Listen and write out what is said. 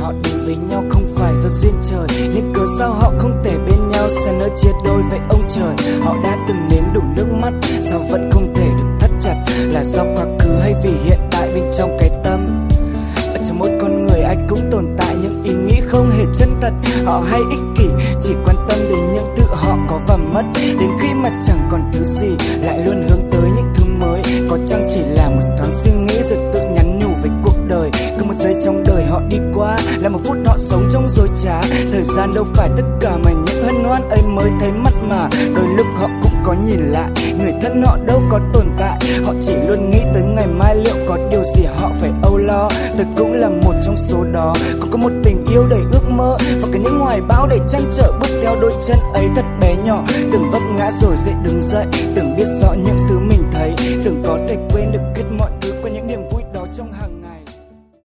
họ đến với nhau không phải do duyên trời, nhưng cớ sao họ không thể bên nhau xa nơi chia đôi với ông trời. Họ đã từng nếm đủ nước mắt, sao vẫn không thể được thắt chặt? Là do quá khứ hay vì hiện tại bên trong cái tâm? Ở trong mỗi con người ai cũng tồn tại những ý nghĩ không hề chân thật. Họ hay ích kỷ, chỉ quan tâm đến những thứ họ có và mất. Đến khi mà chẳng còn thứ gì, lại luôn hướng tới những thứ mới. Có chăng chỉ là một thoáng suy nghĩ rồi tự nhắn nhủ với cuộc đời. Cứ một giây trong đời họ đi qua, là một phút họ sống trong dối trá. Thời gian đâu phải tất cả mà những hân hoan ấy mới thấy mắt mà. Đôi lúc họ cũng có nhìn lại, người thân họ đâu có tồn tại. Họ chỉ luôn nghĩ tới ngày mai liệu có điều gì họ phải âu lo. Tôi cũng là một trong số đó, còn có một tình yêu đầy ước mơ và cả những hoài bão đầy trăn trở. Bước theo đôi chân ấy thật bé nhỏ, từng vấp ngã rồi dậy đứng dậy, từng biết rõ những thứ mình thấy, từng có thể quên được hết mọi thứ.